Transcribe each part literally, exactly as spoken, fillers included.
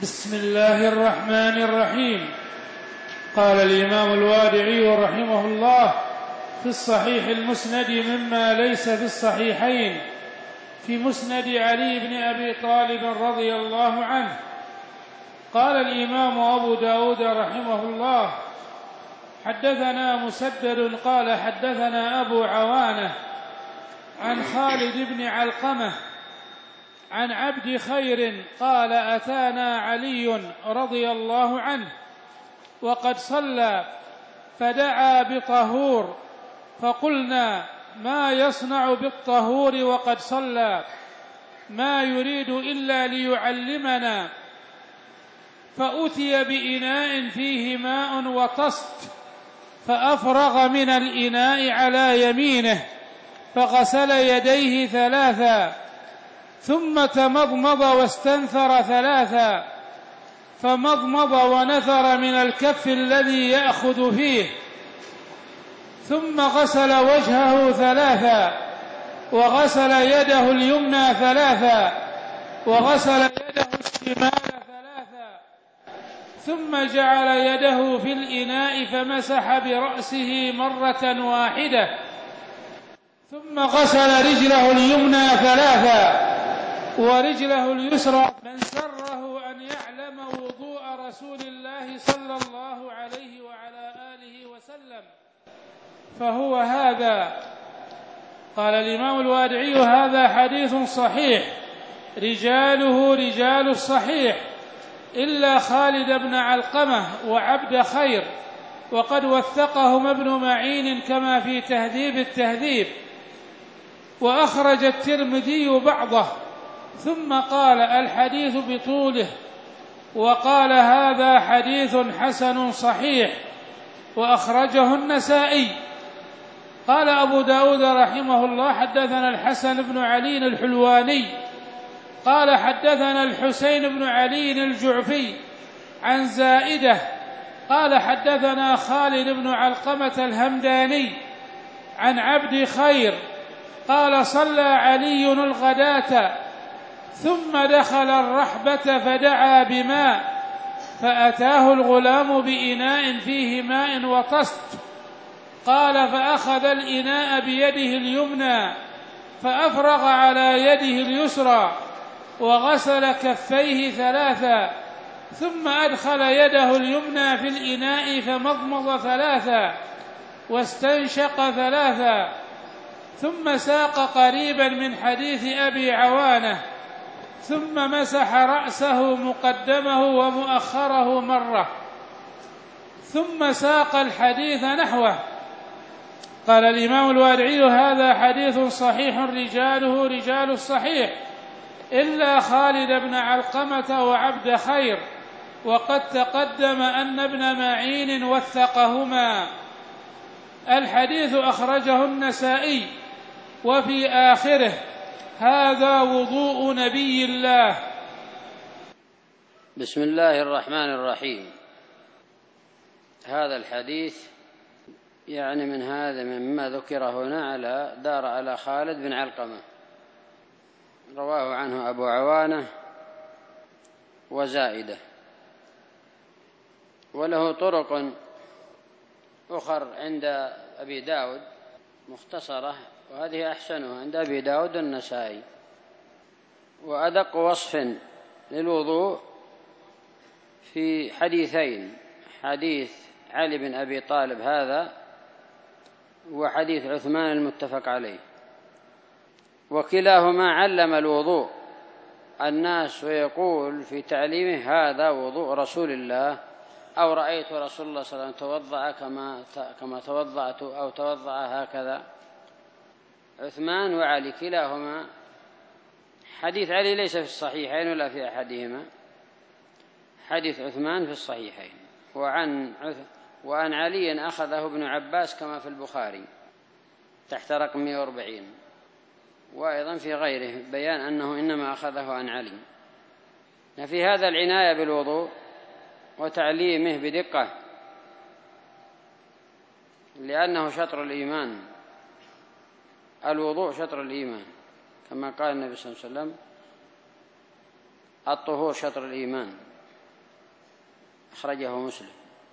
بسم الله الرحمن الرحيم. قال الإمام الوادعي رحمه الله في الصحيح المسند مما ليس في الصحيحين في مسند علي بن أبي طالب رضي الله عنه. قال الإمام أبو داود رحمه الله حدثنا مسدد قال حدثنا أبو عوانة عن خالد بن علقمة عن عبد خير قال أتانا علي رضي الله عنه وقد صلى فدعا بطهور فقلنا ما يصنع بالطهور وقد صلى ما يريد إلا ليعلمنا، فأتي بإناء فيه ماء وطست فأفرغ من الإناء على يمينه فغسل يديه ثلاثا ثم تمضمض واستنثر ثلاثا فمضمض ونثر من الكف الذي يأخذ فيه ثم غسل وجهه ثلاثا وغسل يده اليمنى ثلاثا وغسل يده الشمال ثلاثا ثم جعل يده في الإناء فمسح برأسه مرة واحدة ثم غسل رجله اليمنى ثلاثا ورجله اليسرى. من سره أن يعلم وضوء رسول الله صلى الله عليه وعلى آله وسلم فهو هذا. قال الإمام الوادعي هذا حديث صحيح رجاله رجال الصحيح إلا خالد بن علقمة وعبد خير، وقد وثقهم ابن معين كما في تهذيب التهذيب، وأخرج الترمذي بعضه ثم قال الحديث بطوله وقال هذا حديث حسن صحيح، وأخرجه النسائي. قال أبو داود رحمه الله حدثنا الحسن بن علي الحلواني قال حدثنا الحسين بن علي الجعفي عن زائدة قال حدثنا خالد بن علقمة الهمداني عن عبد خير قال صلى علي الغداة ثم دخل الرحبة فدعا بماء فأتاه الغلام بإناء فيه ماء وطست قال فأخذ الإناء بيده اليمنى فأفرغ على يده اليسرى وغسل كفيه ثلاثا ثم أدخل يده اليمنى في الإناء فمضمض ثلاثا واستنشق ثلاثا ثم ساق قريبا من حديث أبي عوانة ثم مسح رأسه مقدمه ومؤخره مرة ثم ساق الحديث نحوه. قال الإمام الوادعي هذا حديث صحيح رجاله رجال الصحيح إلا خالد بن علقمة وعبد خير، وقد تقدم أن ابن معين وثقهما. الحديث أخرجه النسائي وفي آخره هذا وضوء نبي الله. بسم الله الرحمن الرحيم. هذا الحديث يعني من هذا مما ذكر هنا على دار على خالد بن علقمة، رواه عنه أبو عوانة وزائدة، وله طرق أخر عند أبي داود مختصرة، وهذه أحسنها عند أبي داود النسائي. وأدق وصف للوضوء في حديثين، حديث علي بن أبي طالب هذا وحديث عثمان المتفق عليه، وكلاهما علم الوضوء الناس ويقول في تعليمه هذا وضوء رسول الله، أو رأيت رسول الله صلى الله عليه وسلم توضأ كما كما توضأت أو توضأ هكذا. عثمان وعلي كلاهما، حديث علي ليس في الصحيحين ولا في أحدهما، حديث عثمان في الصحيحين. وعن وعن علي أخذه ابن عباس كما في البخاري تحت رقم مئة وأربعين، وأيضا في غيره بيان أنه إنما أخذه عن علي. في هذا العناية بالوضوء وتعليمه بدقة، لأنه شطر الإيمان، الوضوء شطر الإيمان كما قال النبي صلى الله عليه وسلم الطهور شطر الإيمان. أخرجه مسلم.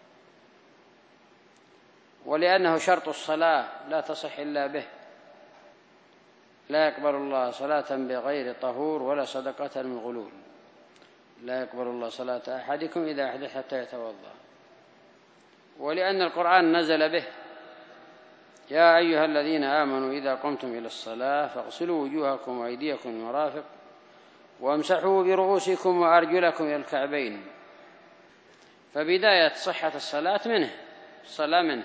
ولأنه شرط الصلاة لا تصح إلا به، لا يقبل الله صلاة بغير طهور ولا صدقة من غلول. لا يقبل الله صلاة أحدكم إذا أحدث حتى يتوضأ. ولأن القرآن نزل به: يا أيها الذين آمنوا إذا قمتم إلى الصلاة فاغسلوا وجوهكم وأيديكم المرافق وامسحوا برؤوسكم وأرجلكم إلى الكعبين. فبداية صحة الصلاة منه، الصلاة منه.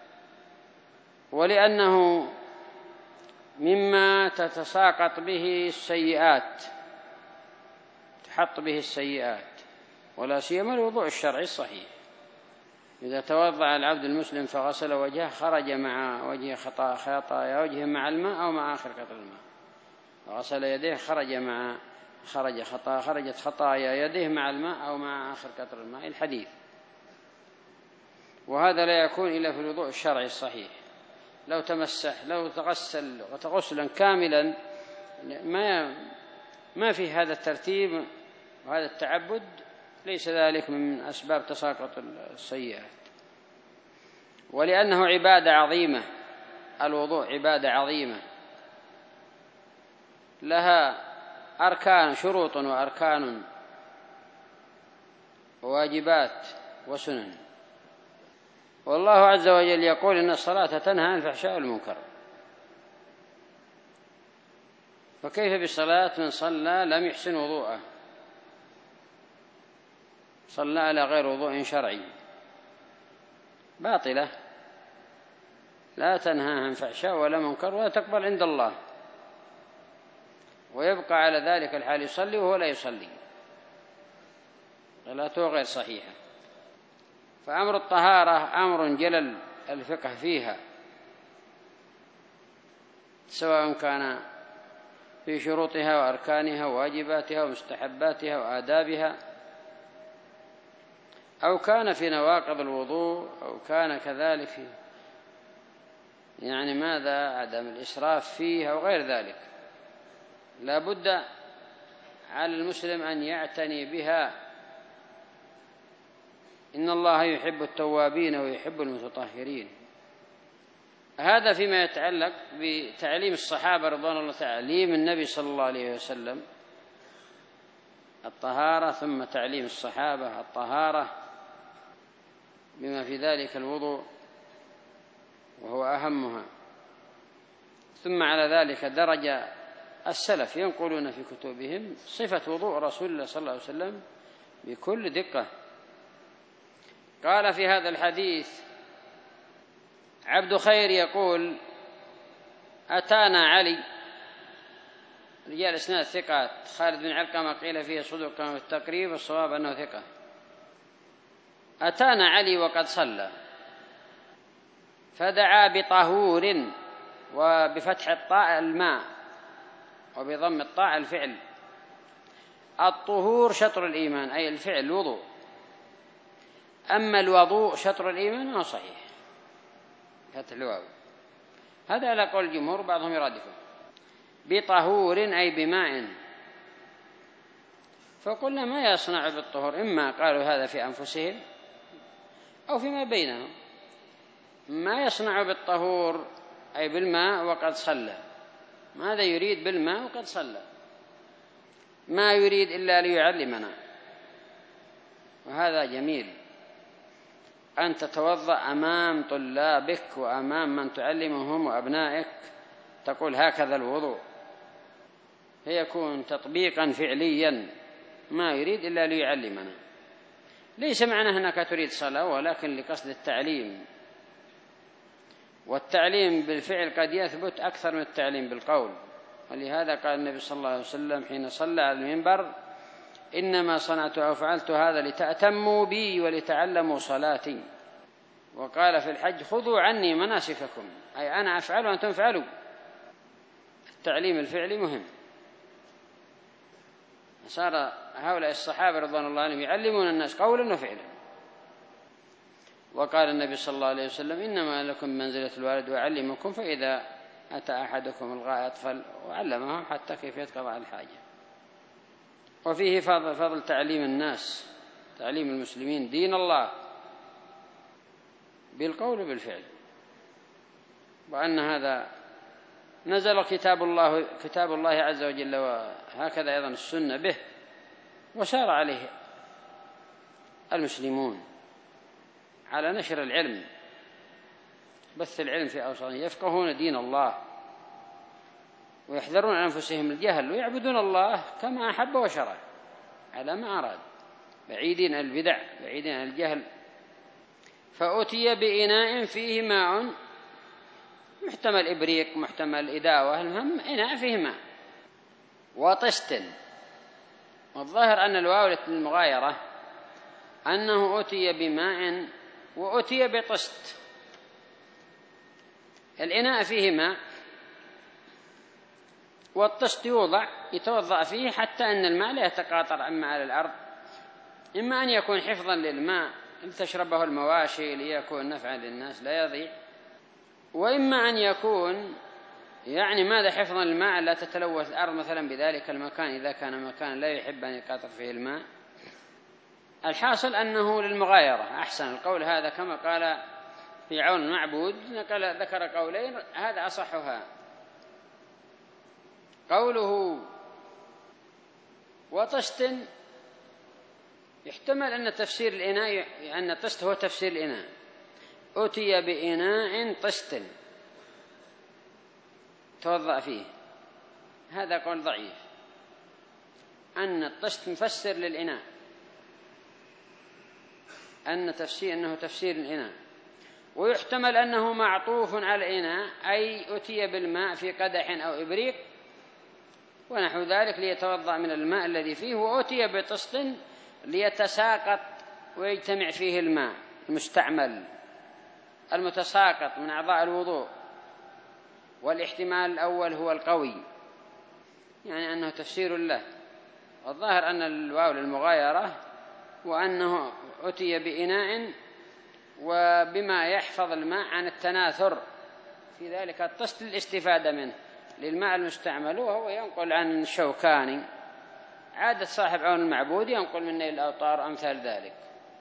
ولأنه مما تتساقط به السيئات، تحط به السيئات، ولا سيما الوضوء الشرعي الصحيح. إذا توضأ العبد المسلم فغسل وجهه خرج مع وجهه خطايا وجهه مع الماء أو مع آخر قطر الماء، وغسل يديه خرج مع خرج خطا خرجت خطايا يديه مع الماء أو مع آخر قطر الماء، الحديث. وهذا لا يكون إلا في الوضوء الشرعي الصحيح. لو تمسح لو تغسل وتغسلا كاملا ما ما في هذا الترتيب وهذا التعبد، ليس ذلك من أسباب تساقط السيئات. ولأنه عبادة عظيمة، الوضوء عبادة عظيمة لها أركان، شروط وأركان وواجبات وسنن. والله عز وجل يقول إن الصلاة تنهى عن الفحشاء والمنكر، فكيف بالصلاة من صلى لم يحسن وضوءه، صلى على غير وضوء شرعي، باطلة، لا تنهى عن فحشاء ولا منكر ولا تقبل عند الله، ويبقى على ذلك الحال يصلي وهو لا يصلي، صلاته غير صحيحة. فأمر الطهارة أمر جلل الفقه فيها، سواء كان في شروطها وأركانها وواجباتها ومستحباتها وآدابها، أو كان في نواقض الوضوء، أو كان كذلك في يعني ماذا عدم الإسراف فيها وغير ذلك. لا بد على المسلم أن يعتني بها. إن الله يحب التوابين ويحب المتطهرين. هذا فيما يتعلق بتعليم الصحابة رضوان الله، تعليم النبي صلى الله عليه وسلم الطهارة، ثم تعليم الصحابة الطهارة بما في ذلك الوضوء وهو أهمها. ثم على ذلك درج السلف ينقلون في كتبهم صفة وضوء رسول الله صلى الله عليه وسلم بكل دقة. قال في هذا الحديث عبد خير يقول: أتانا علي، رجال إسناد ثقات، خالد بن علقمة قيل فيه صدوق كما في التقريب، والصواب أنه ثقة. أتانا علي وقد صلى فدعا بطهور، وبفتح الطاء الماء وبضم الطاء الفعل. الطهور شطر الإيمان، أي الفعل الوضوء. أما الوضوء شطر الإيمان ما صحيح، فتح الواو. هذا على قول الجمهور، بعضهم يرادفه. بطهور أي بماء. فقلنا ما يصنع بالطهور، إما قالوا هذا في أنفسهم أو فيما بينهم. ما يصنع بالطهور أي بالماء وقد صلى، ماذا يريد بالماء وقد صلى؟ ما يريد إلا ليعلمنا. وهذا جميل أن تتوضأ أمام طلابك وأمام من تعلمهم وأبنائك، تقول هكذا الوضوء، فيكون تطبيقا فعليا، ما يريد إلا ليعلمنا. ليس معنى أنك تريد صلاة، ولكن لقصد التعليم. والتعليم بالفعل قد يثبت أكثر من التعليم بالقول. ولهذا قال النبي صلى الله عليه وسلم حين صلى على المنبر: إنما صنعت أو فعلت هذا لتأتموا بي ولتعلموا صلاتي. وقال في الحج: خذوا عني مناسككم، أي أنا أفعل وأنتم افعلوا. التعليم الفعلي مهم. صار هؤلاء الصحابة رضوان الله عنهم يعلمون الناس قولا وفعلا. وقال النبي صلى الله عليه وسلم: إنما لكم منزلة الوالد وأعلمكم، فإذا أتى أحدكم الغائط فعلمهم حتى كيفية قضاء الحاجة. وفيه فضل, فضل تعليم الناس تعليم المسلمين دين الله بالقول وبالفعل، وأن هذا نزل كتاب الله كتاب الله عز وجل، وهكذا أيضا السنة به، وسار عليه المسلمون على نشر العلم، بث العلم في أوساطهم، يفقهون دين الله ويحذرون عن أنفسهم الجهل، ويعبدون الله كما أحب وشرع على ما أراد، بعيدين عن البدع، بعيدين عن الجهل. فأتي بإناء فيه ماء، محتمل إبريق، محتمل إداوة، المهم إناء فيه ماء، وطست. والظاهر أن الواو للمغايرة، أنه أتي بماء وأتي بطست. الإناء فيه ماء، والطست يوضع يتوضأ فيه حتى أن الماء لا يتقاطر عما على الأرض، إما أن يكون حفظا للماء لتشربه المواشي ليكون نفعا للناس لا يضيع، وإما أن يكون يعني ماذا حفظا للماء لا تتلوث الأرض مثلا بذلك المكان، إذا كان مكان لا يحب أن يقاطر فيه الماء. الحاصل أنه للمغايرة أحسن القول هذا، كما قال في عون المعبود، ذكر قولين هذا أصحها. قوله وطست يحتمل أن تفسير الإناء، أن طست هو تفسير الإناء، أتي بإناء طست توضأ فيه، هذا قول ضعيف، أن الطست مفسر للإناء، أن تفسير أنه تفسير الإناء. ويحتمل أنه معطوف على الإناء، أي أتي بالماء في قدح أو إبريق ونحو ذلك ليتوضأ من الماء الذي فيه، وأتي بطست ليتساقط ويجتمع فيه الماء المستعمل المتساقط من أعضاء الوضوء. والاحتمال الأول هو القوي، يعني أنه تفسير له. والظاهر أن الواو للمغايرة، وأنه أتي بإناء وبما يحفظ الماء عن التناثر، في ذلك الطست للاستفادة منه للماء المستعمل. وهو ينقل عن الشوكاني عادة صاحب عون المعبود، ينقل من نيل الأوطار أمثال ذلك.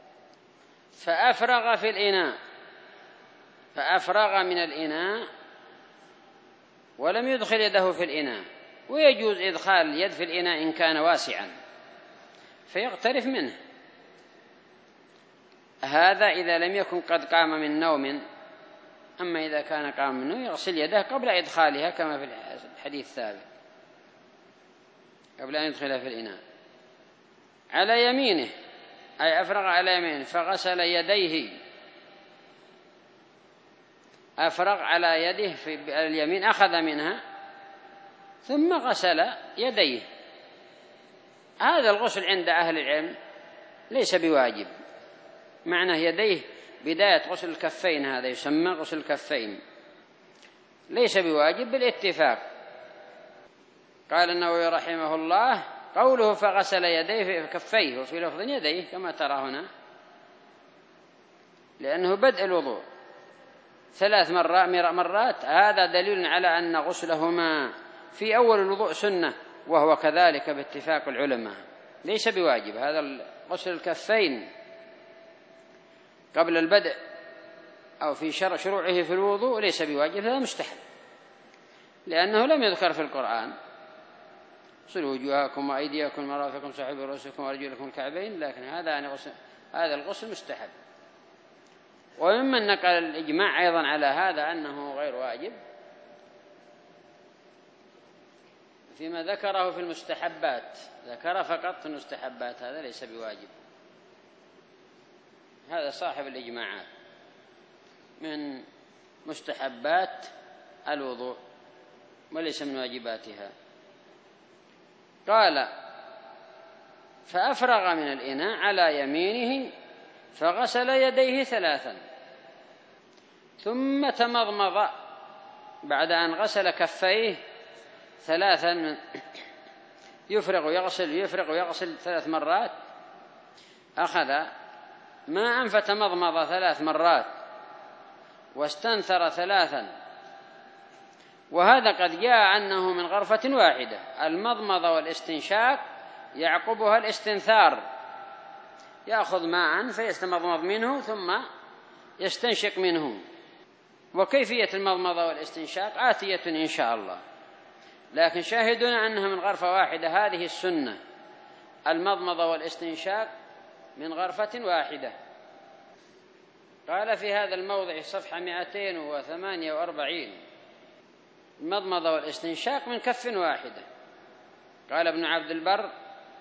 فأفرغ في الإناء، فأفرغ من الإناء ولم يدخل يده في الإناء، ويجوز إدخال اليد في الإناء إن كان واسعا فيغترف منه، هذا إذا لم يكن قد قام من نوم. أما إذا كان قام من نوم يغسل يده قبل إدخالها كما في الحديث الثابت، قبل أن يدخلها في الإناء. على يمينه، أي أفرغ على يمينه، فغسل يديه، أفرغ على يده في اليمين، أخذ منها ثم غسل يديه. هذا الغسل عند أهل العلم ليس بواجب، معنى يديه بداية غسل الكفين، هذا يسمى غسل الكفين، ليس بواجب بالاتفاق. قال النووي رحمه الله قوله فغسل يديه في كفيه، وفي لفظ يديه كما ترى هنا، لأنه بدء الوضوء ثلاث مرات، هذا دليل على أن غسلهما في أول الوضوء سنة، وهو كذلك باتفاق العلماء ليس بواجب. هذا غسل الكفين قبل البدء أو في شروعه في الوضوء ليس بواجب، هذا مستحب، لأنه لم يذكر في القرآن غسلوا وجوهكم وأيديكم مرافقكم صحيح رؤوسكم وأرجلكم الكعبين، لكن هذا يعني غسل، هذا الغسل مستحب. وممن نقل الإجماع أيضا على هذا أنه غير واجب فيما ذكره في المستحبات، ذكر فقط في المستحبات، هذا ليس بواجب. هذا صاحب الإجماعات من مستحبات الوضوء وليس من واجباتها. قال فأفرغ من الإناء على يمينه فغسل يديه ثلاثا ثم تمضمض، بعد أن غسل كفيه ثلاثا من يفرغ ويغسل يفرغ ويغسل ثلاث مرات، أخذ ماء فتمضمض ثلاث مرات واستنثر ثلاثا. وهذا قد جاء أنه من غرفة واحدة، المضمضة والاستنشاق يعقبها الاستنثار، يأخذ ماء فيستمضمض منه ثم يستنشق منه. وكيفية المضمضة والاستنشاق آتية إن شاء الله، لكن شاهدنا أنها من غرفة واحدة، هذه السنة، المضمضة والاستنشاق من غرفة واحدة. قال في هذا الموضع صفحة مئتين وثمانية وأربعين: المضمضة والاستنشاق من كف واحدة. قال ابن عبد البر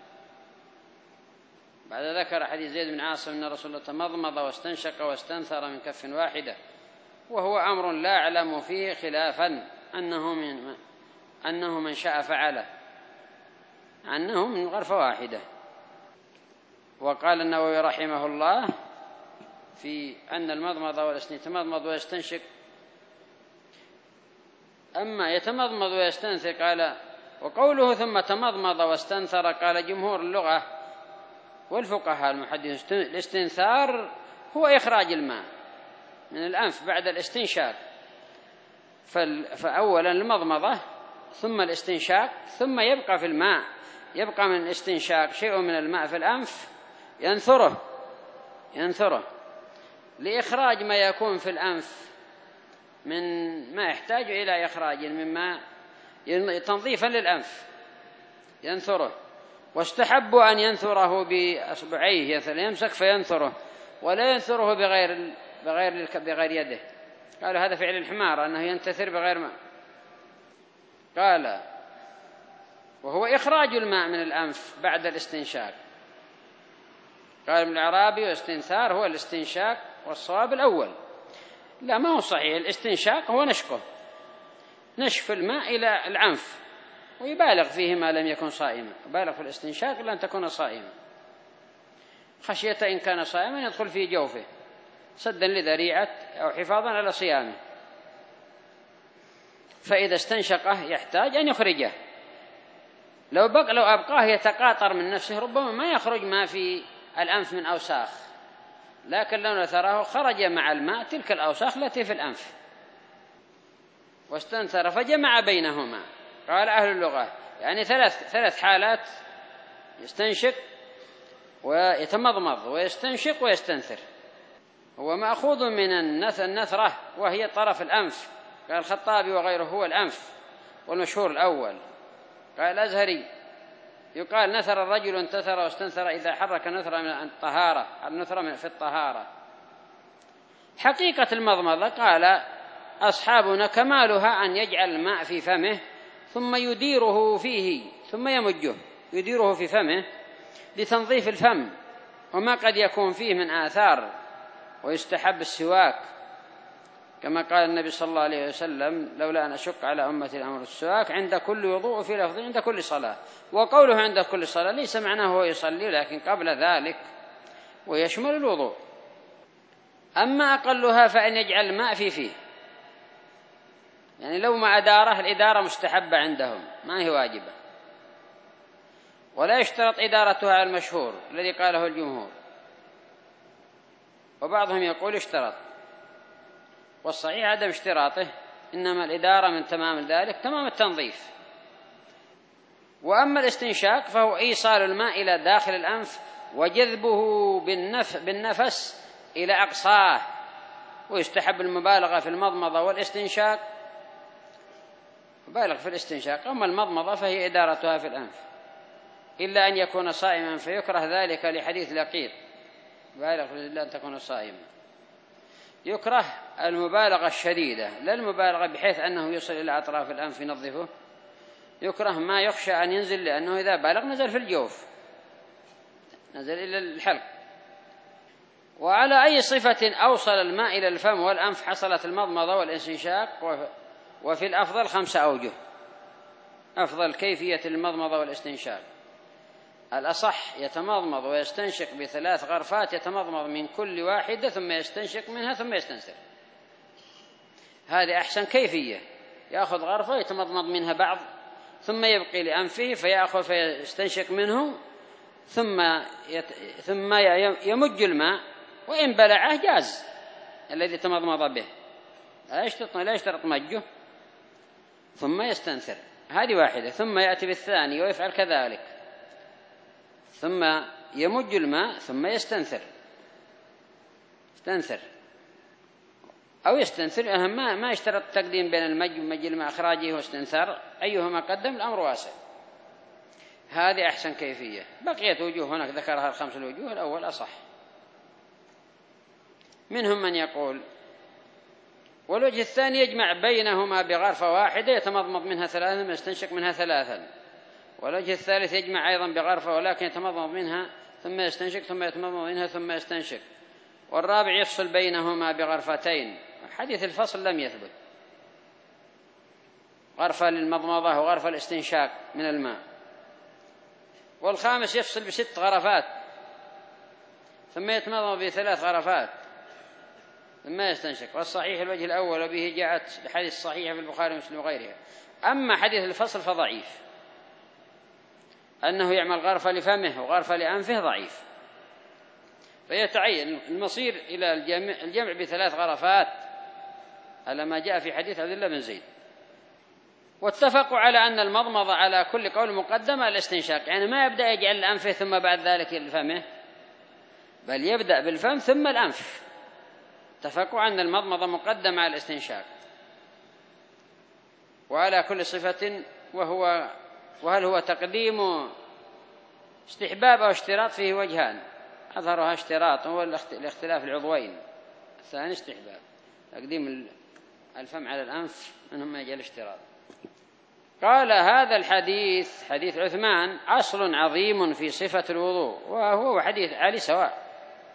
بعد ذكر حديث زيد بن عاصم أن رسول الله تمضمض واستنشق واستنثر من كف واحدة، وهو أمر لا أعلم فيه خلافا، أنه من أنه من شاء فعله، أنه من غرفة واحدة. وقال النووي رحمه الله في أن المضمضة والاستنشاق يتمضمض ويستنشق، أما يتمضمض ويستنثر قال، وقوله ثم تمضمض واستنثر، قال جمهور اللغة والفقهاء المحدثون الاستنثار هو إخراج الماء من الأنف بعد الاستنشاق، فأولا المضمضة ثم الاستنشاق، ثم يبقى في الماء، يبقى من الاستنشاق شيء من الماء في الأنف ينثره ينثره لإخراج ما يكون في الأنف من ما يحتاج إلى إخراج مما تنظيفا للأنف ينثره. واستحب أن ينثره بأصبعيه، يمسك فينثره، ولا ينثره بغير بغير بغير يده. قالوا هذا فعل الحمار، أنه ينتثر بغير ماء. قال وهو إخراج الماء من الأنف بعد الاستنشاق. قال ابن العرابي والاستنثار هو الاستنشاق، والصواب الأول. لا، ما هو صحيح، الاستنشاق هو نشقه، نشف الماء إلى العنف، ويبالغ فيه ما لم يكن صائما، يبالغ في الاستنشاق لن تكون صائما، خشية إن كان صائما يدخل في جوفه سدا لذريعة أو حفاظا على صيامه. فإذا استنشقه يحتاج أن يخرجه، لو بقى لو أبقاه يتقاطر من نفسه ربما ما يخرج ما في الأنف من أوساخ، لكن لو نثره خرج مع الماء تلك الأوساخ التي في الأنف. واستنثر فجمع بينهما. قال أهل اللغة يعني ثلاث ثلاث حالات: يستنشق ويتمضمض ويستنشق ويستنثر. هو مأخوذ من النثرة وهي طرف الأنف. قال الخطابي وغيره هو الأنف، والمشهور الأول. قال الأزهري يقال نثر الرجل انتثر واستنثر إذا حرك نثر من الطهارة، النثر في الطهارة. حقيقة المضمضة قال أصحابنا كمالها أن يجعل الماء في فمه ثم يديره فيه ثم يمجه، يديره في فمه لتنظيف الفم وما قد يكون فيه من آثار. ويستحب السواك كما قال النبي صلى الله عليه وسلم: لولا أن أشق على أمتي الأمر السواك عند كل وضوء، في لفظ عند كل صلاة. وقوله عند كل صلاة ليس معناه هو يصلي، لكن قبل ذلك، ويشمل الوضوء. أما أقلها فإن يجعل الماء في فيه، يعني لو ما أداره، الإدارة مستحبة عندهم ما هي واجبة، ولا يشترط إدارتها على المشهور الذي قاله الجمهور، وبعضهم يقول اشترط، والصحيح عدم اشتراطه، إنما الإدارة من تمام ذلك تمام التنظيف. وأما الاستنشاق فهو إيصال الماء إلى داخل الأنف وجذبه بالنف بالنفس إلى أقصاه. ويستحب المبالغة في المضمضة والاستنشاق، مبالغ في الاستنشاق. أما المضمضة فهي إدارتها في الأنف، إلا أن يكون صائما فيكره ذلك لحديث لقيط: بالغ إلا أن تكون صائما. يكره المبالغة الشديدة، لا المبالغة بحيث أنه يصل إلى أطراف الأنف ينظفه، يكره ما يخشى أن ينزل، لأنه إذا بالغ نزل في الجوف، نزل إلى الحلق. وعلى أي صفة أوصل الماء إلى الفم والأنف حصلت المضمضة والاستنشاق. وفي الأفضل خمسة أوجه، أفضل كيفية المضمضة والاستنشاق. الأصح يتمضمض ويستنشق بثلاث غرفات، يتمضمض من كل واحدة ثم يستنشق منها ثم يستنثر، هذه أحسن كيفية. يأخذ غرفة يتمضمض منها بعض ثم يبقي لأنفه فيأخذ فيستنشق منه ثم يت... ثم يمج الماء، وإن بلعه جاز الذي تمضمض به، لا يشترط لا يشترط مجه، ثم يستنثر، هذه واحدة. ثم يأتي بالثاني ويفعل كذلك، ثم يمج الماء ثم يستنثر يستنثر أو يستنثر، أهم ما ما يشترط التقديم بين المج ومج الماء إخراجه واستنثار، أيهما قدم الأمر واسع. هذه أحسن كيفية. بقيت وجوه هناك ذكرها الخمس الوجوه، الأول أصح. منهم من يقول والوجه الثاني يجمع بينهما بغرفة واحدة يتمضمض منها ثلاثا ويستنشق منها ثلاثا، والوجه الثالث يجمع أيضا بغرفة ولكن يتمضمض منها ثم يستنشق ثم يتمضمض منها ثم يستنشق، والرابع يفصل بينهما بغرفتين. حديث الفصل لم يثبت، غرفة للمضمضة وغرفة الاستنشاق من الماء. والخامس يفصل بست غرفات ثم يتمضمض بثلاث غرفات ثم يستنشق، والصحيح الوجه الأول وبه جاءت الحديث صحيحة في البخاري ومسلم وغيرها. أما حديث الفصل فضعيف، أنه يعمل غرفة لفمه وغرفة لأنفه ضعيف، فيتعين المصير إلى الجمع, الجمع بثلاث غرفات على ما جاء في حديث عبد الله بن زيد. واتفقوا على أن المضمضة على كل قول مقدمة الاستنشاق، يعني ما يبدأ يجعل الأنف ثم بعد ذلك الفمه، بل يبدأ بالفم ثم الأنف. اتفقوا أن المضمضة مقدمة على الاستنشاق وعلى كل صفة، وهو وهل هو تقديم استحباب أو اشتراط؟ فيه وجهان، أظهرها اشتراط هو الاختلاف العضوين، الثاني استحباب تقديم الفم على الأنف، منهم ما يجعل اشتراط. قال هذا الحديث حديث عثمان أصل عظيم في صفة الوضوء، وهو حديث علي سواء.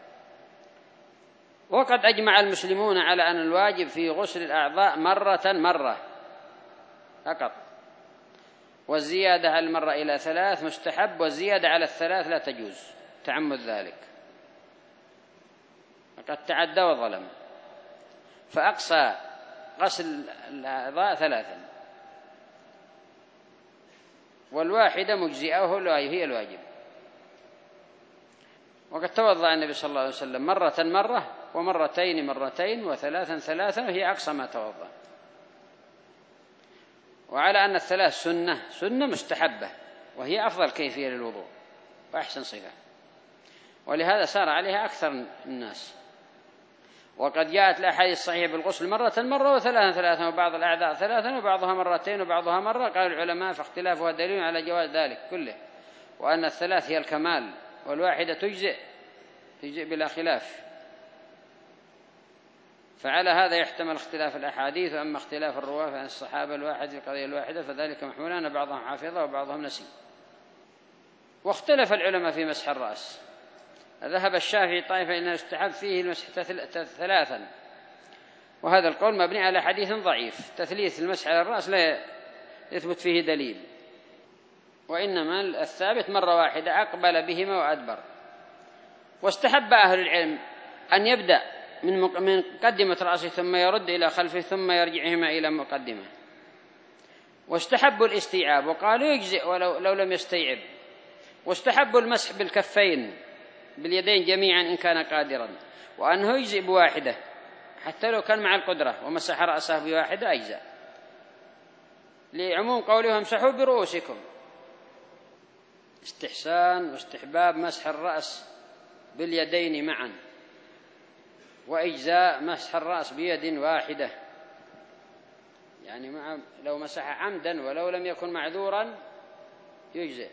وقد أجمع المسلمون على أن الواجب في غسل الأعضاء مرة مرة فقط، والزيادة على المرة إلى ثلاث مستحب، والزيادة على الثلاث لا تجوز تعمد ذلك، فقد تعدى وظلم. فأقصى غسل الأعضاء ثلاثا، والواحدة مجزئة هي الواجب. وقد توضأ النبي صلى الله عليه وسلم مرة مرة ومرتين مرتين وثلاثا ثلاثا، وهي أقصى ما توضأ. وعلى أن الثلاث سنة سنة مستحبة، وهي أفضل كيفية للوضوء وأحسن صفة، ولهذا سار عليها أكثر الناس. وقد جاءت الأحاديث الصحيحة بالغسل مرة مرة وثلاثا ثلاثا، وبعض الأعضاء ثلاثا وبعضها مرتين وبعضها مرة. قال العلماء فاختلافها دليل على جواز ذلك كله، وأن الثلاث هي الكمال، والواحدة تجزئ تجزئ بلا خلاف. فعلى هذا يحتمل اختلاف الأحاديث. وأما اختلاف الرواة عن الصحابة الواحد في القضية الواحدة فذلك محمولان، بعضهم حافظة وبعضهم نسي. واختلف العلماء في مسح الرأس. ذهب الشافعي طائفة إنه يستحب فيه المسح ثلاثا، وهذا القول مبني على حديث ضعيف. تثليث المسح على الرأس لا يثبت فيه دليل، وإنما الثابت مرة واحدة أقبل بهما وأدبر. واستحب أهل العلم أن يبدأ من مقدمة رأسه ثم يرد إلى خلفه ثم يرجعهما إلى مقدمة. واستحبوا الاستيعاب وقالوا يجزئ ولو لو لم يستيعب. واستحبوا المسح بالكفين باليدين جميعا إن كان قادرا، وأنه يجزئ بواحدة حتى لو كان مع القدرة، ومسح رأسه بواحدة أجزاء، لعموم قوله امسحوا برؤوسكم. استحسان واستحباب مسح الرأس باليدين معا، وإجزاء مسح الرأس بيد واحدة، يعني مع لو مسح عمدا ولو لم يكن معذورا يجزئ.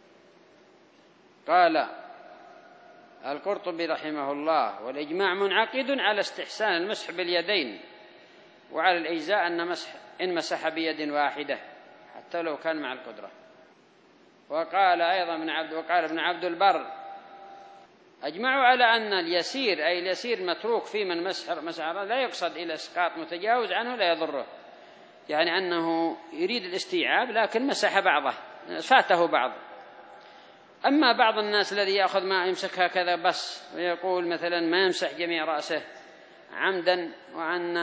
قال القرطبي رحمه الله والإجماع منعقد على استحسان المسح باليدين، وعلى الإجزاء أن مسح إن مسح بيد واحدة حتى لو كان مع القدرة. وقال أيضا ابن عبد وقال ابن عبد البر أجمعوا على أن اليسير أي اليسير متروك في من مسح مسح لا يقصد إلى إسقاط متجاوز عنه لا يضره، يعني أنه يريد الاستيعاب لكن مسح بعضه فاته بعض. أما بعض الناس الذي يأخذ ما يمسك هكذا بس ويقول مثلا ما يمسح جميع رأسه عمدا، وأن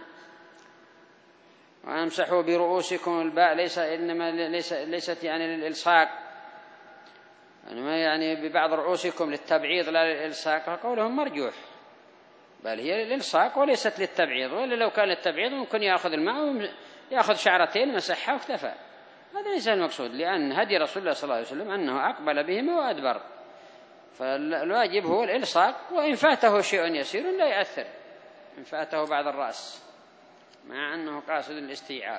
وأمسحوا برؤوسكم الباء ليس إنما ليس ليست يعني للإلصاق، يعني ما يعني ببعض رؤوسكم للتبعيض لا للإلصاق، فقولهم مرجوح، بل هي للإلصاق وليست للتبعيض. ولا لو كان للتبعيض ممكن يأخذ الماء يأخذ شعرتين مسحها واكتفى، هذا ليس المقصود، لأن هدي رسول الله صلى الله عليه وسلم أنه أقبل بهما وأدبر، فالواجب هو الإلصاق، وإن فاته شيء يسير لا يأثر، إن فاته بعد الرأس مع أنه قاصد الاستيعاب.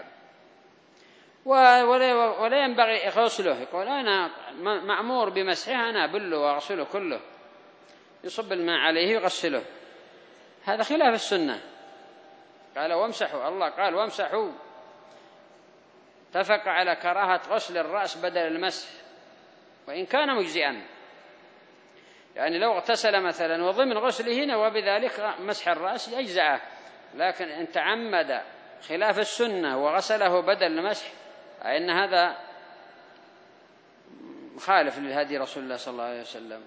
ولا ينبغي غسله، يقول أنا مأمور بمسحه، أنا أبله وأغسله كله، يصب الماء عليه ويغسله، هذا خلاف السنة. قال وامسحوا، الله قال وامسحوا، اتفق على كراهة غسل الرأس بدل المسح وإن كان مجزئا، يعني لو اغتسل مثلا وضمن غسله نوى بذلك مسح الرأس أجزأه، لكن إن تعمد خلاف السنة وغسله بدل المسح فإن هذا مخالف للهدي رسول الله صلى الله عليه وسلم.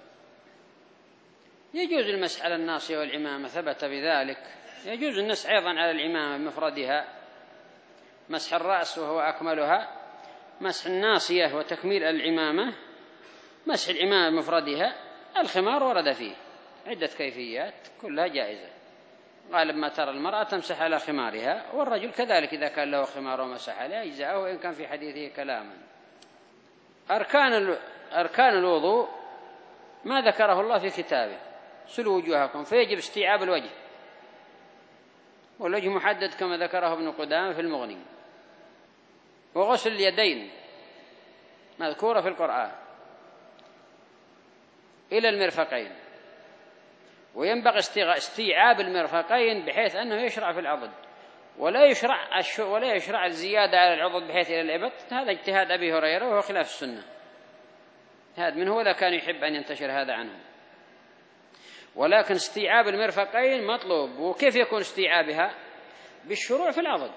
يجوز المسح على الناصية والعمامة، ثبت بذلك. يجوز المسح أيضا على العمامة بمفردها، مسح الرأس وهو أكملها، مسح الناصية وتكميل العمامة، مسح العمامة بمفردها. الخمار ورد فيه عدة كيفيات كلها جائزة، غالب ما ترى المرأة تمسح على خمارها، والرجل كذلك إذا كان له خمار ومسح عليه أجزاءه وإن كان في حديثه كلاما. أركان أركان الوضوء ما ذكره الله في كتابه، سلوا وجوهكم، فيجب استيعاب الوجه، والوجه محدد كما ذكره ابن قدامة في المغني، وغسل اليدين مذكورة في القرآن إلى المرفقين، وينبغي استيعاب المرفقين بحيث أنه يشرع في العضد، ولا يشرع ولا يشرع الزيادة على العضد بحيث إلى الإبط. هذا اجتهاد أبي هريرة وهو خلاف السنة، هذا من هو لا كان يحب أن ينتشر هذا عنه، ولكن استيعاب المرفقين مطلوب. وكيف يكون استيعابها؟ بالشروع في العضد.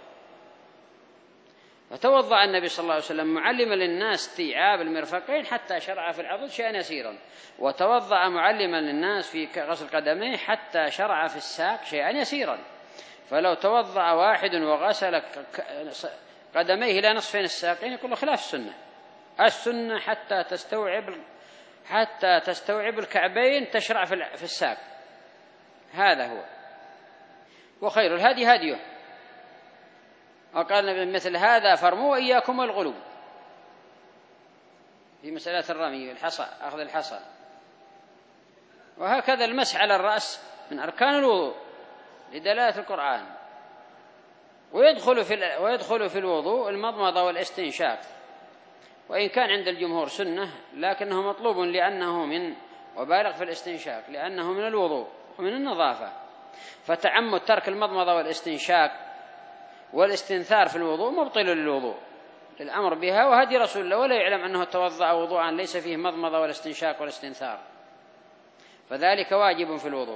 فتوضأ النبي صلى الله عليه وسلم معلما للناس استيعاب المرفقين حتى شرع في العضد شيئا يسيرا، وتوضأ معلما للناس في غسل قدميه حتى شرع في الساق شيئا يسيرا. فلو توضأ واحد وغسل قدميه إلى نصفين الساقين يقول له خلاف السنة. السنة حتى تستوعب حتى تستوعب الكعبين تشرع في الساق، هذا هو. وخير الهدي هديه، وقال مثل هذا فرموا إياكم الغلو في مسألة الرمي الحصى، أخذ الحصى. وهكذا المسح على الرأس من أركان الوضوء لدلالة القرآن. ويدخل في ويدخل في الوضوء المضمضة والاستنشاق، وإن كان عند الجمهور سنة لكنه مطلوب لأنه من وبالغ في الاستنشاق لأنه من الوضوء ومن النظافة. فتعمد ترك المضمضة والاستنشاق والاستنثار في الوضوء مبطل للوضوء للأمر بها وهدي رسول الله، ولا يعلم أنه توضأ وضوءا ليس فيه مضمضة والاستنشاق والاستنثار، فذلك واجب في الوضوء.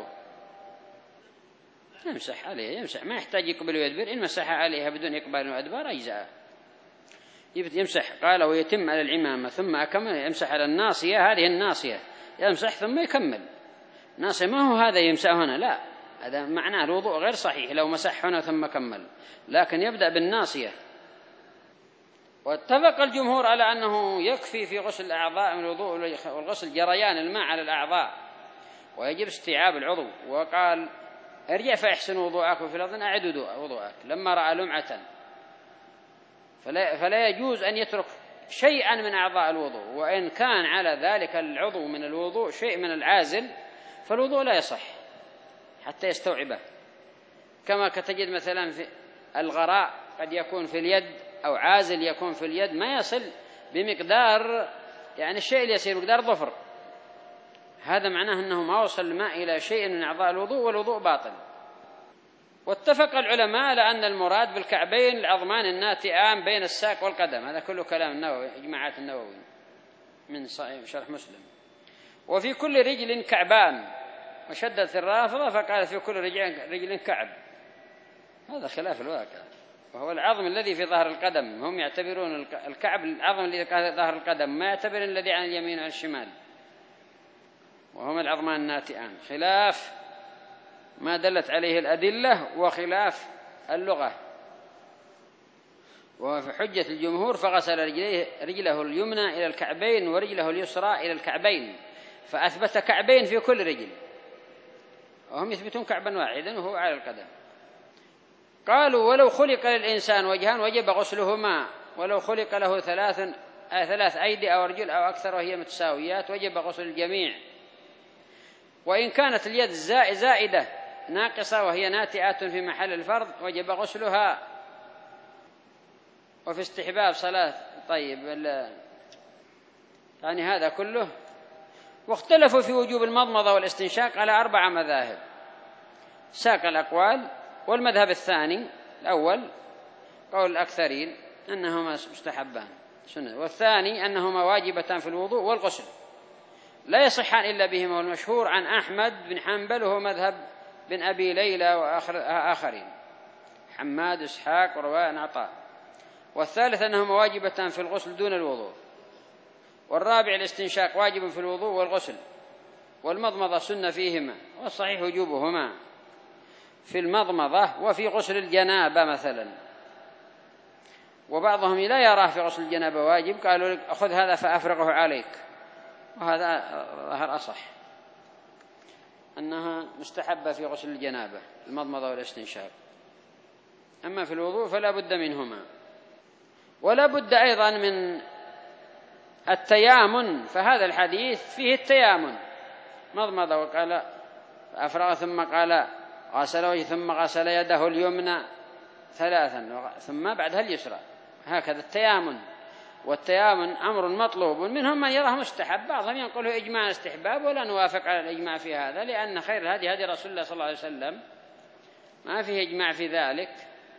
يمسح عليه، يمسح، ما يحتاج يقبل ويدبر، إن مسح عليها بدون إقبال وأدبار أجزاء. يمسح قال ويتم على العمامة ثم أكمل، يمسح على الناصية، هذه الناصية يمسح ثم يكمل. ناصية ما هو هذا يمسح هنا، لا، هذا معناه الوضوء غير صحيح لو مسح هنا ثم كمل، لكن يبدأ بالناصية. واتفق الجمهور على أنه يكفي في غسل الأعضاء من الوضوء والغسل جريان الماء على الأعضاء، ويجب استيعاب العضو. وقال ارجع فاحسن وضوءك في الأذن أعد وضوءك لما رأى لمعة، فلا, فلا يجوز أن يترك شيئا من أعضاء الوضوء، وإن كان على ذلك العضو من الوضوء شيء من العازل فالوضوء لا يصح حتى يستوعبه. كما تجد مثلا في الغراء قد يكون في اليد أو عازل يكون في اليد ما يصل بمقدار يعني الشيء اليسير مقدار ظفر، هذا معناه أنه ما وصل الماء إلى شيء من أعضاء الوضوء والوضوء باطل. واتفق العلماء على أن المراد بالكعبين العظمان الناتئان بين الساق والقدم، هذا كله كلام النووي، إجماعات النووي من شرح مسلم. وفي كل رجل كعبان، وشدت الرافضة فقال في كل رجل كعب، هذا خلاف الواقع، وهو العظم الذي في ظهر القدم، هم يعتبرون الكعب العظم الذي في ظهر القدم، ما يعتبر الذي عن اليمين وعن الشمال، وهم العظمان الناتئان، خلاف ما دلت عليه الأدلة وخلاف اللغة. وفي حجة الجمهور فغسل رجليه رجله اليمنى إلى الكعبين ورجله اليسرى إلى الكعبين، فأثبت كعبين في كل رجل، وهم يثبتون كعبا واحدا وهو على القدم. قالوا ولو خلق للإنسان وجهان وجب غسلهما، ولو خلق له ثلاث ثلاث أيدي أو رجل أو أكثر وهي متساويات وجب غسل الجميع، وإن كانت اليد زائدة ناقصة وهي ناتئة في محل الفرض وجب غسلها. وفي استحباب صلاة طيب يعني هذا كله. واختلفوا في وجوب المضمضة والاستنشاق على أربع مذاهب ساق الأقوال. والمذهب الثاني الأول قول الأكثرين أنهما مستحبان سنة، والثاني أنهما واجبتان في الوضوء والغسل لا يصحان إلا بهما، والمشهور عن أحمد بن حنبل وهو مذهب بن أبي ليلى وآخرين حماد إسحاق ورواه عطاء. والثالث أنهما واجبتان في الغسل دون الوضوء. والرابع الاستنشاق واجب في الوضوء والغسل، والمضمضة سنة فيهما، والصحيح وجوبهما في المضمضة وفي غسل الجنابة مثلا. وبعضهم لا يراه في غسل الجنابة واجب، قالوا أخذ هذا فأفرغه عليك، وهذا ظهر أصح أنها مستحبة في غسل الجنابة المضمضة والاستنشاق. أما في الوضوء فلا بد منهما. ولا بد أيضا من التيامن، فهذا الحديث فيه التيامن، مضمضة وقال أفرغ ثم قال غسل وجهه ثم غسل يده اليمنى ثلاثا ثم بعدها اليسرى، هكذا التيامن. والتيامن أمر مطلوب، منهم من يراه مستحب، بعضهم ينقله إجماع استحباب، ولا نوافق على الإجماع في هذا، لأن خير الهدي هدي رسول الله صلى الله عليه وسلم، ما فيه إجماع في ذلك.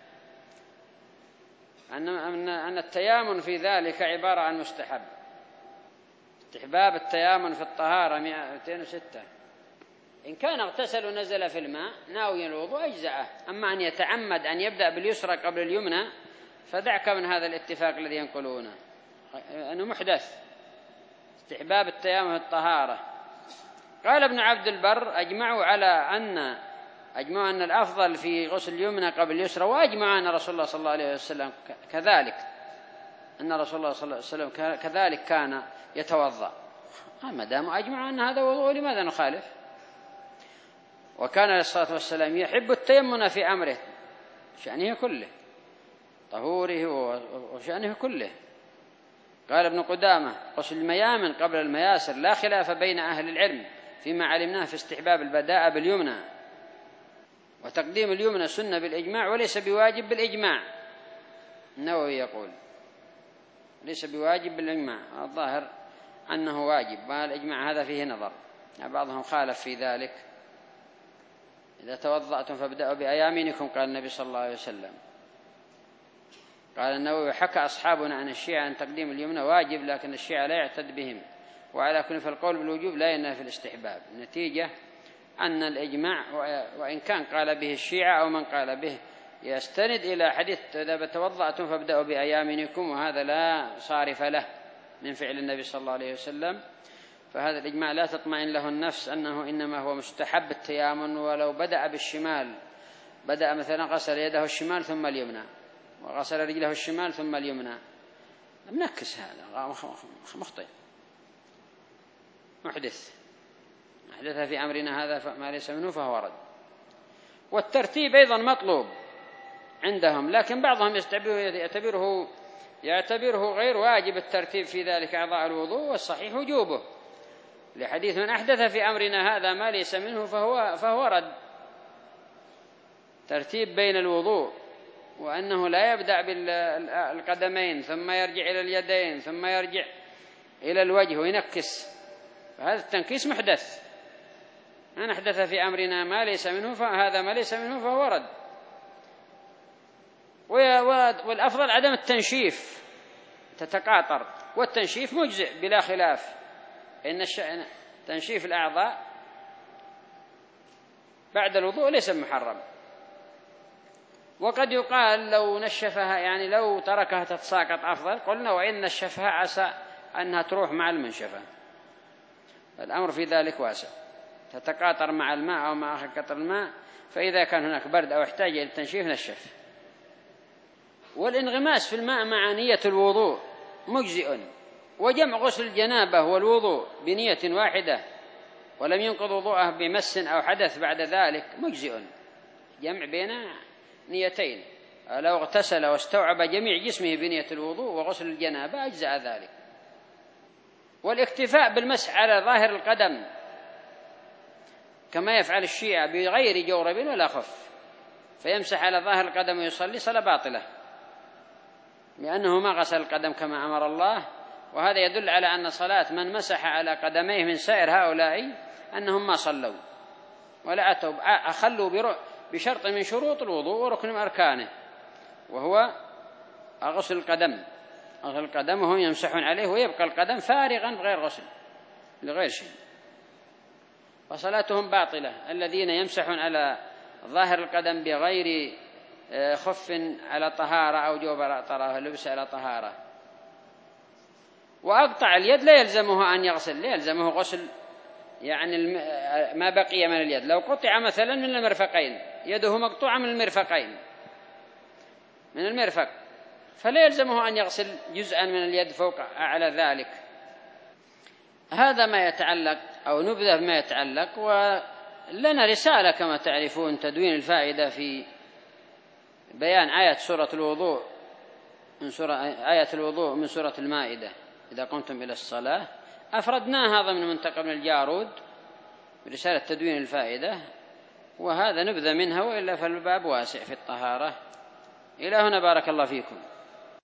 أن التيامن في ذلك عبارة عن مستحب. استحباب التيامن في الطهارة مئتين وستة. إن كان اغتسل ونزل في الماء ناويا الوضوء أجزأه، أما أن يتعمد أن يبدأ باليسرى قبل اليمنى فدعك من هذا الاتفاق الذي ينقلونه أنه محدث. استحباب التيامن في الطهارة. قال ابن عبد البر أجمعوا على أن أجمعوا أن الأفضل في غسل اليمنى قبل اليسرى، وأجمعوا أن رسول الله صلى الله عليه وسلم كذلك، أن رسول الله صلى الله عليه وسلم كذلك كان يتوضأ. ما دام أجمعوا أن هذا وضوء لماذا نخالف؟ وكان عليه الصلاة والسلام يحب التيمن في أمره شأنه كله، طهوره وشأنه كله. قال ابن قدامة غسل الميامن قبل المياسر لا خلاف بين أهل العلم فيما علمناه في استحباب البداء باليمنى، وتقديم اليمنى سنة بالإجماع وليس بواجب بالإجماع. النووي يقول ليس بواجب بالإجماع، الظاهر أنه واجب، والإجماع هذا فيه نظر، يعني بعضهم خالف في ذلك. إذا توضأتم فابدأوا بأيامنكم قال النبي صلى الله عليه وسلم. قال النووي حكى أصحابنا عن الشيعة أن تقديم اليمنى واجب، لكن الشيعة لا يعتد بهم، وعلى كل فالقول بالوجوب لا ينافي الاستحباب. النتيجة أن الإجماع وإن كان قال به الشيعة أو من قال به يستند إلى حديث إذا توضأتم فابدأوا بأيامنكم، وهذا لا صارف له من فعل النبي صلى الله عليه وسلم. فهذا الإجماع لا تطمئن له النفس أنه إنما هو مستحب التيامن، ولو بدأ بالشمال، بدأ مثلا غسل يده الشمال ثم اليمنى، وغسل رجله الشمال ثم اليمنى، منكس، هذا مخطئ محدث، أحدث في أمرنا هذا ما ليس منه فهو رد. والترتيب أيضا مطلوب عندهم، لكن بعضهم يعتبره يعتبره غير واجب الترتيب في ذلك أعضاء الوضوء، والصحيح وجوبه، لحديث من أحدث في أمرنا هذا ما ليس منه فهو, فهو رد. ترتيب بين الوضوء، وأنه لا يبدأ بالقدمين ثم يرجع إلى اليدين ثم يرجع إلى الوجه وينكس، فهذا التنكيس محدث. من أحدث في أمرنا ما ليس منه فهذا ما ليس منه فهو رد. والأفضل عدم التنشيف، تتقاطر، والتنشيف مجزئ بلا خلاف، إن تنشيف الأعضاء بعد الوضوء ليس محرم. وقد يقال لو نشفها، يعني لو تركها تتساقط أفضل، قلنا وإن نشفها عسى أنها تروح مع المنشفة، الأمر في ذلك واسع، تتقاطر مع الماء أو مع آخر قطر الماء، فإذا كان هناك برد أو احتاج إلى التنشيف نشف. والانغماس في الماء مع نية الوضوء مجزئ. وجمع غسل الجنابة والوضوء بنية واحدة ولم ينقض وضوءه بمس أو حدث بعد ذلك مجزئ، جمع بين نيتين. لو اغتسل واستوعب جميع جسمه بنية الوضوء وغسل الجنابة أجزأ ذلك. والاكتفاء بالمسح على ظاهر القدم كما يفعل الشيعة بغير جورب ولا خف، فيمسح على ظاهر القدم ويصلي، صلاة باطلة لأنه ما غسل القدم كما أمر الله. وهذا يدل على أن صلاة من مسح على قدميه من سائر هؤلاء أنهم ما صلوا ولا أتوا، أخلوا بشرط من شروط الوضوء وركن من أركانه، وهو غسل القدم. غسل القدم وهم يمسحون عليه ويبقى القدم فارغا بغير غسل لغير شيء، فصلاتهم باطلة. الذين يمسحون على ظاهر القدم بغير خف على طهارة أو جوب على طهارة، لبس على طهارة. وأقطع اليد لا يلزمه أن يغسل، لا يلزمه غسل يعني ما بقي من اليد. لو قطع مثلا من المرفقين، يده مقطوعة من المرفقين من المرفق، فلا يلزمه أن يغسل جزءا من اليد فوق أعلى ذلك. هذا ما يتعلق أو نبذة ما يتعلق. ولنا رسالة كما تعرفون تدوين الفائدة في بيان آية سورة الوضوء من سورة آية الوضوء من سورة المائدة، إذا قمتم إلى الصلاة. أفردنا هذا من منتقى من الجارود رسالة تدوين الفائدة، وهذا نبذة منها، وإلا فالباب واسع في الطهارة. إلى هنا بارك الله فيكم.